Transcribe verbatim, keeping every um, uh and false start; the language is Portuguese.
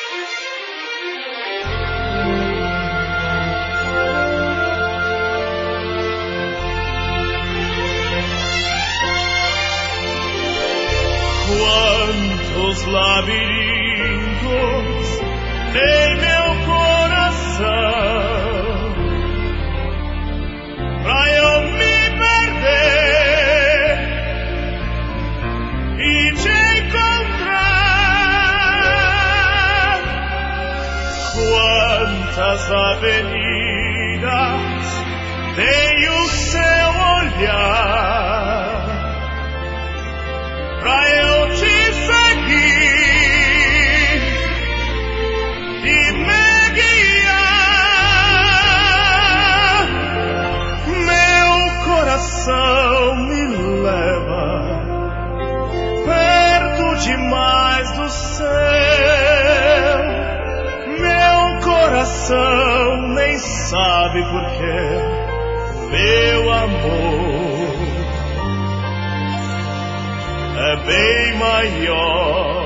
Quantos labirintos tem meu coração pra eu me perder e te encontrar. Quantas avenidas tem o seu olhar pra eu te seguir e me guiar. Meu coração me leva perto demais do céu. Meu coração nem sabe porquê, meu amor é bem maior